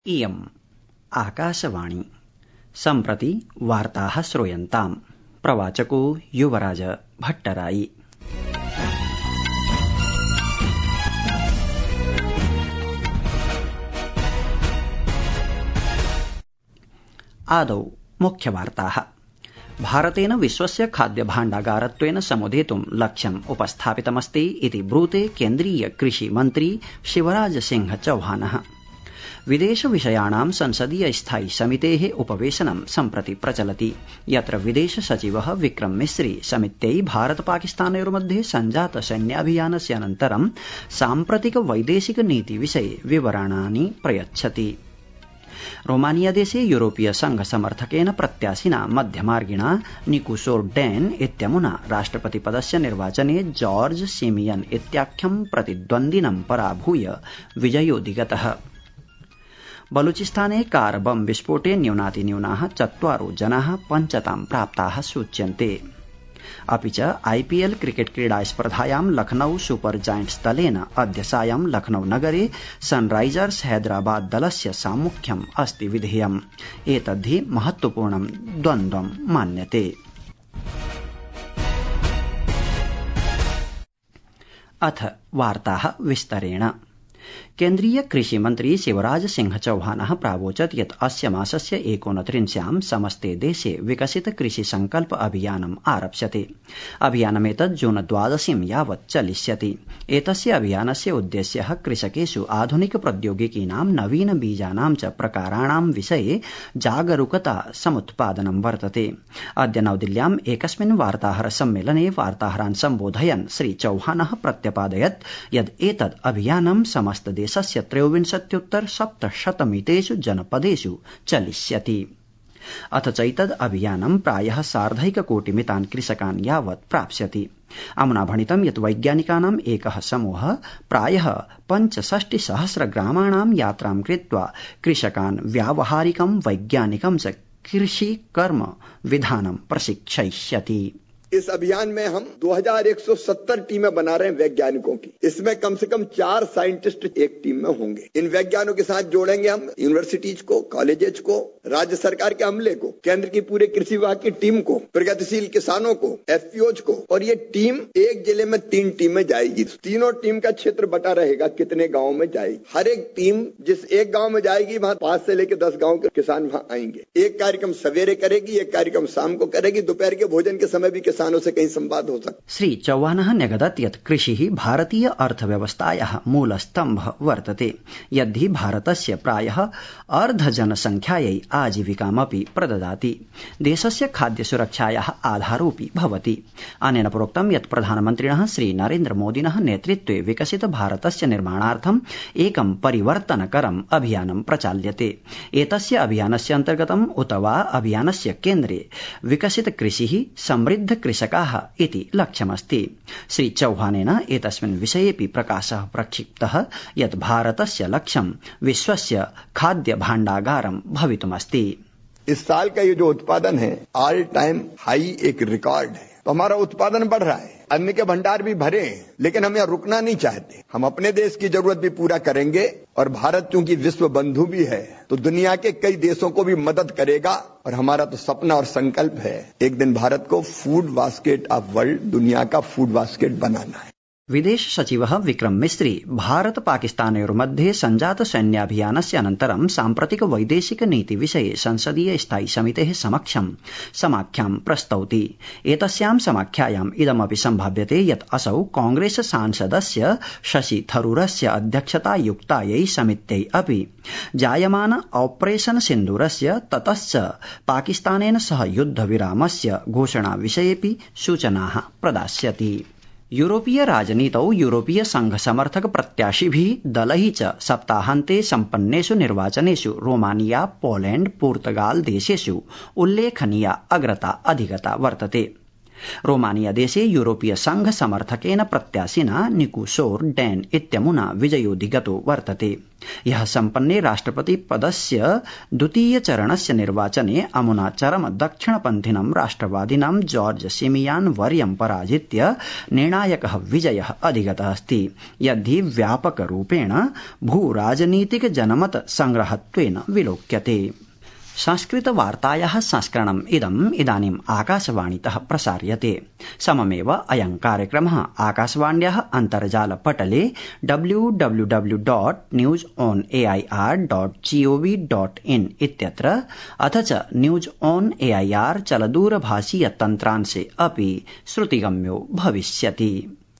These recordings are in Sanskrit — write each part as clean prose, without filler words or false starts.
इयम् आकाशवाणी सम्प्रति वार्ताः श्रूयन्ताम्। प्रवाचको युवराज भट्टराई। आदौ मुख्यवार्ताः। भारतेन विश्वस्य खाद्यभाण्डागारत्वेन समुदेतुं लक्ष्यम् उपस्थापितमस्ति इति ब्रूते केन्द्रीय कृषि मन्त्री शिवराज सिंह चौहानः। विदेश विषयाणां संसदीय स्थायी समितेः उपवेशनं सम्प्रति प्रचलति, यत्र विदेश सचिवः विक्रम मिस्री समित्यै भारत पाकिस्तानयोर्मध्ये सञ्जात सैन्याभियानस्य अनन्तरं साम्प्रतिक वैदेशिक नीति विषये विवरणानि प्रयच्छति। रोमानिया देशे यूरोपीय संघ समर्थकेन प्रत्याशिना मध्यमार्गिणा निकोसोर डैन इत्यमुना राष्ट्रपति पदस्य निर्वाचने जॉर्ज सिमियन इत्याख्यं प्रतिद्वन्द्विनं पराभूय विजयोऽधिगतः। बलूचिस्ताने कार बम विस्फोटे न्यूनातिन्यूनाः 4 जनाः पञ्चतां प्राप्ताः सूच्यन्ते। अपि च आईपीएल क्रिकेट क्रीडा स्पर्धायां लखनऊ सुपर जायंट्स दलेन अद्य सायं लखनऊ नगरे सनराइजर्स हैदराबाद दलस्य साम्मुख्यम् अस्ति विधेयम्। एतद्धि महत्वपूर्णं द्वन्द्वं मान्यते। अथ वार्ताः विस्तरेण। केन्द्रीय कृषि मन्त्री शिवराज सिंह चौहानः प्रावोचत् यत् अस्य मासस्य 29 समस्ते देशे विकसित कृषि संकल्प अभियानम् आरप्स्यते। अभियानमेतत् जून 12 यावत् चलिष्यति। एतस्य अभियानस्य उद्देश्यः कृषकेषु आधुनिक प्रौद्योगिकीनां नवीन बीजानां च प्रकाराणां विषये जागरूकता समुत्पादनं वर्तते। अद्य नवदिल्ल्याम् एकस्मिन् वार्ताहर सम्मेलने वार्ताहरान् सम्बोधयन् श्री चौहानः प्रत्यपादयत् यत् एतद् अभियानं समस्त देशस्य 63,700 जनपदेषु चलिष्यति। अथ चैतद् अभियानं प्रायः 1.5 कोटिमितान् कृषकान् यावत् प्राप्स्यति। अमुना भणितं यत् वैज्ञानिकानाम् एकः समूहः प्रायः 65,000 ग्रामाणां यात्रां कृत्वा कृषकान् व्यावहारिकं वैज्ञानिकं च कृषि कर्म विधानं प्रशिक्षयिष्यति। इस अभियान में हम 2170 टीमें बना रहे हैं वैज्ञानिकों की। इसमें कम से कम 4 साइंटिस्ट एक टीम में होंगे। इन वैज्ञानिकों के साथ जोड़ेंगे हम यूनिवर्सिटीज को, कॉलेजेस को, राज्य सरकार के अमले को, केंद्र की पूरे कृषि विभाग की टीम को, प्रगतिशील किसानों को, एफपीओज को, और ये टीम एक जिले में 3 टीमें जाएगी। तीनों टीम का क्षेत्र बटा रहेगा, कितने गाँव में जाएगी। हर एक टीम जिस एक गाँव में जाएगी वहां 5 से लेकर 10 गाँव के किसान वहां आएंगे। एक कार्यक्रम सवेरे करेगी, एक कार्यक्रम शाम को करेगी, दोपहर के भोजन के समय भी किसानों से कहीं संवाद हो सकता। श्री चौहानः न्यगदत् यत् कृषिः भारतीय अर्थव्यवस्थायाः मूलस्तम्भः वर्तते, यद्धि भारतस्य प्रायः अर्धजनसंख्यायै आजीविकामपि प्रददाति, देशस्य खाद्यसुरक्षायाः आधारोऽपि भवति। अनेन प्रोक्तं यत् प्रधानमन्त्रिणः श्री नरेन्द्र मोदिनः नेतृत्वे विकसित भारतस्य निर्माणार्थम् एकं परिवर्तनकरम् अभियानं प्रचाल्यते। एतस्य अभियानस्य अन्तर्गतम् उत वा अभियानस्य केन्द्रे विकसित कृषिः समृद्ध कृषकाः इति लक्ष्यमस्ति। श्री चौहानेन एतस्मिन् विषयेऽपि प्रकाशः प्रक्षिप्तः यत् भारतस्य लक्ष्यं विश्वस्य खाद्य भाण्डागारं भवितुमस्ति। इस साल का ये जो उत्पादन है ऑल टाइम हाई एक रिकॉर्ड है। तो हमारा उत्पादन बढ़ रहा है, अन्न के भंडार भी भरे हैं, लेकिन हम यहाँ रुकना नहीं चाहते। हम अपने देश की जरूरत भी पूरा करेंगे और भारत चूंकि विश्व बंधु भी है तो दुनिया के कई देशों को भी मदद करेगा। और हमारा तो सपना और संकल्प है एक दिन भारत को फूड बास्केट ऑफ वर्ल्ड, दुनिया का फूड बास्केट बनाना है। विदेश सचिवः विक्रम मिस्री भारत पाकिस्तानयोर्मध्ये सञ्जात सैन्याभियानस्य अनन्तरं साम्प्रतिक वैदेशिक नीति विषये संसदीय स्थायी समितेः समक्षं समाख्यां प्रस्तौति। एतस्यां समाख्यायाम् इदमपि सम्भाव्यते यत् असौ कांग्रेस सांसदस्य शशि थरूरस्य अध्यक्षतायुक्तायै समित्यै अपि जायमान ऑपरेशन सिन्दूरस्य ततश्च पाकिस्तानेन सह युद्धविरामस्य घोषणा विषयेऽपि सूचनाः प्रदास्यति। यूरोपीय राजनीतौ यूरोपीय संघ समर्थक प्रत्याशिभिः दलैः च सप्ताहान्ते सम्पन्नेषु निर्वाचनेषु रोमानिया, पोलैंड, पुर्तगाल देशेषु उल्लेखनीया अग्रता अधिगता वर्तते। रोमानिया देशे यूरोपीय संघ समर्थकेन प्रत्याशिना निकुसोर डैन इत्यमुना विजयोऽधिगतो वर्तते। ह्यः सम्पन्ने राष्ट्रपति पदस्य द्वितीय चरणस्य निर्वाचने अमुना चरम दक्षिणपन्थिनं राष्ट्रवादिनं जॉर्ज सिमियान वर्यं पराजित्य निर्णायकः विजयः अधिगतः अस्ति, यद्धि व्यापकरूपेण भूराजनीतिक जनमत संग्रहत्वेन विलोक्यते। संस्कृत वार्तायाः संस्करणम् इदानीम् आकाशवाणीतः प्रसार्यते। सममेव अयं कार्यक्रमः आकाशवाण्याः अन्तर्जालपटले www.newsonair.gov.in इत्यत्र अथ च न्यूज ऑन एआईआर चलदूरभाषीय तन्त्रांशे अपि श्रुतिगम्यो भविष्यति।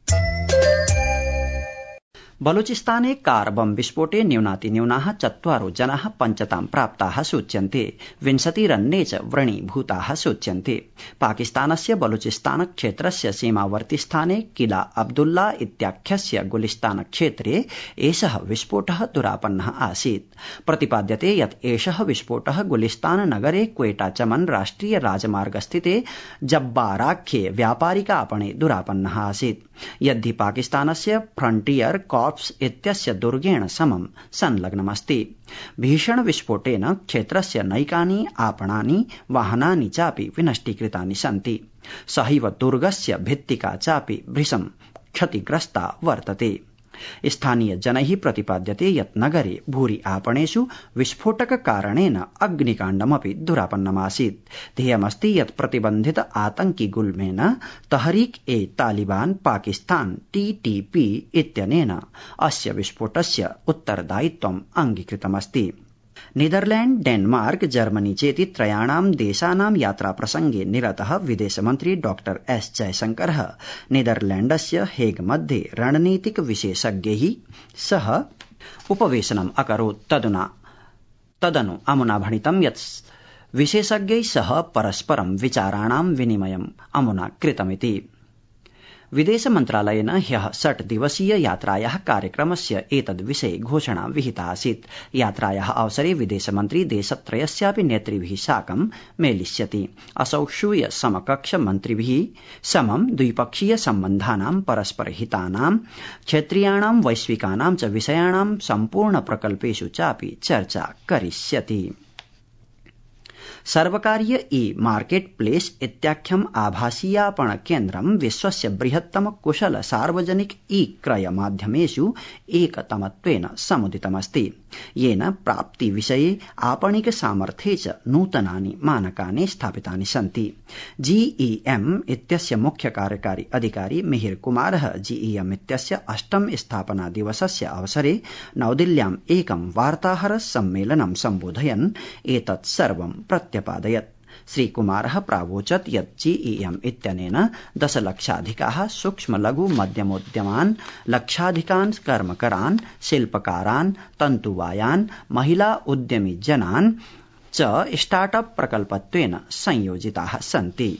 बलूचिस्ताने कार बम विस्फोटे न्यूनातिन्यूनाः 4 जनाः पञ्चतां प्राप्ताः सूच्यन्ते। 20 च व्रणीभूताः सूच्यन्ते। पाकिस्तानस्य बलूचिस्तान क्षेत्रस्य सीमावर्ति स्थाने किला अब्दुल्ला इत्याख्यस्य गुलिस्तान क्षेत्रे एषः विस्फोटः दुरापन्नः आसीत्। प्रतिपाद्यते यत् एषः विस्फोटः गुलिस्तान नगरे क्वेटा चमन राष्ट्रिय राजमार्गस्थिते जब्बाराख्ये व्यापारिकापणे दुरापन्नः आसीत्, यद्धि पाकिस्तानस्य फ्रंटियर कॉर्प्स इत्यस्य दुर्गेण समं संलग्नमस्ति। भीषण विस्फोटेन क्षेत्रस्य नैकानि आपणानि वाहनानि चापि विनष्टीकृतानि सन्ति। सहैव दुर्गस्य भित्तिका चापि भृशं क्षतिग्रस्ता वर्तते। स्थानीय जनैः प्रतिपाद्यते यत् नगरे भूरि आपणेषु विस्फोटक कारणेन अग्निकाण्डमपि दुरापन्नमासीत्। ध्येयमस्ति यत् प्रतिबन्धित आतंकि गुल्मेन तहरीक ए तालिबान पाकिस्तान TTP इत्यनेन अस्य विस्फोटस्य उत्तरदायित्वम् अङ्गीकृतमस्ति। नीदरलैंड, डेनमार्क, जर्मनी चेति त्रयाणां देशानां यात्राप्रसंगे निरतः विदेशमन्त्री डॉक्टर एस जयशंकरः नीदरलैंडस्य हेग मध्ये रणनीतिक विशेषज्ञैः सह उपवेशनम् अकरोत्। तदनु अमुना भणितं यत् विशेषज्ञैः सह परस्परं विचाराणां विनिमयम् अमुना कृतमिति। विदेश मन्त्रालयेन ह्यः 6 दिवसीय यात्रायाः कार्यक्रमस्य एतद्विषये घोषणा विहिता आसीत्। यात्रायाः अवसरे विदेशमन्त्री देशत्रयस्यापि नेतृभिः साकं मेलिष्यति। असौ श्रूय समकक्ष मन्त्रिभिः समं द्विपक्षीय सम्बन्धानां परस्परहितानां क्षेत्रीयाणां वैश्विकानां च विषयाणां सम्पूर्ण प्रकल्पेषु चापि चर्चा करिष्यति। सर्वकारीय मार्केट प्लेस इत्याख्यम् आभासीयापण केन्द्रं विश्वस्य बृहत्तम कुशल सार्वजनिक क्रय माध्यमेषु एकतमत्वेन समुदितमस्ति, येन प्राप्ति विषये आपणिक सामर्थ्ये च नूतनानि मानकानि स्थापितानि सन्ति। GEM इत्यस्य मुख्य कार्यकारी अधिकारी मिहिर कुमारः GEM इत्यस्य 8म् स्थापना दिवसस्य अवसरे नवदिल्ल्याम् एकं वार्ताहर सम्मेलनं सम्बोधयन् एतत् सर्वं प्रत्यपादयत्। श्रीकुमारः प्रावोचत् यत् GEM इत्यनेन 10 लक्षाधिकाः सूक्ष्म लघु मध्यमोद्यमान्, लक्षाधिकान् कर्मकरान्, शिल्पकारान्, तन्तुवायान्, महिला उद्यमी जनान् च स्टार्टअप प्रकल्पत्वेन संयोजिताः सन्ति।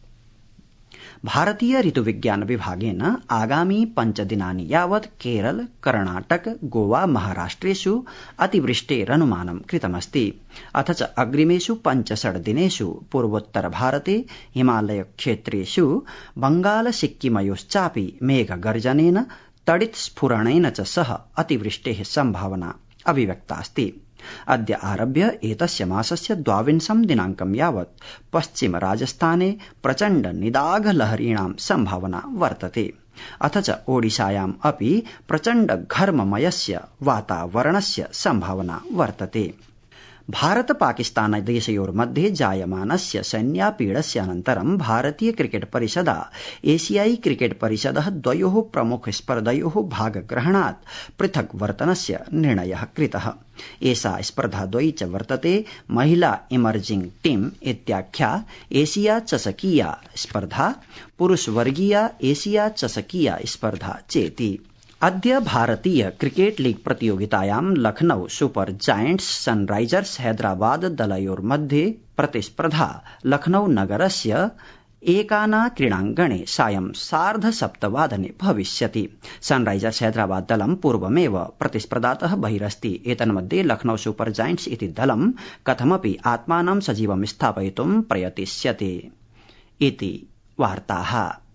भारतीय ऋतुविज्ञान विभागेन आगामी 5 दिनानि यावत् केरल, कर्णाटक, गोवा, महाराष्ट्रेषु अतिवृष्टेरनुमानं कृतमस्ति। अथ च अग्रिमेषु 5-6 दिनेषु पूर्वोत्तर भारते हिमालय क्षेत्रेषु बंगाल सिक्किमयोश्चापि मेघगर्जनेन तडित्स्फुरणेन च सह अतिवृष्टेः संभावना अभिव्यक्तास्ति। अद्य आरभ्य एतस्य मासस्य 22 दिनाङ्कं यावत् पश्चिम राजस्थाने प्रचण्ड निदाघ लहरीणां संभावना वर्तते। अथ च ओडिशायाम् अपि प्रचण्ड घर्ममयस्य वातावरणस्य संभावना वर्तते। भारत पाकिस्तान देशयोर्मध्ये जायमानस्य सैन्यापीडस्य अनन्तरं भारतीय क्रिकेट परिषदा एशियाई क्रिकेट परिषदः 2 प्रमुख स्पर्धयोः भागग्रहणात् पृथक् वर्तनस्य निर्णयः कृतः। एषा स्पर्धाद्वयी च वर्तते महिला इमर्जिंग टीम इत्याख्या एशिया चषकीया स्पर्धा, पुरुषवर्गीया एशिया चषकीया स्पर्धा चेति। अद्य भारतीय क्रिकेट लीग प्रतियोगितायां Lucknow super giants sunrisers Hyderabad दलयोर्मध्ये प्रतिस्पर्धा लखनऊ नगरस्य एकाना क्रीडाङ्गणे सायं 7:30 भविष्यति। सनराइजर्स हैदराबाद दलं पूर्वमेव प्रतिस्पर्धातः बहिरस्ति। एतन्मध्ये लखनऊ सुपर जायंट्स इति दलं कथमपि आत्मानं सजीवं स्थापयितुं प्रयतिष्यते इति वार्ताः।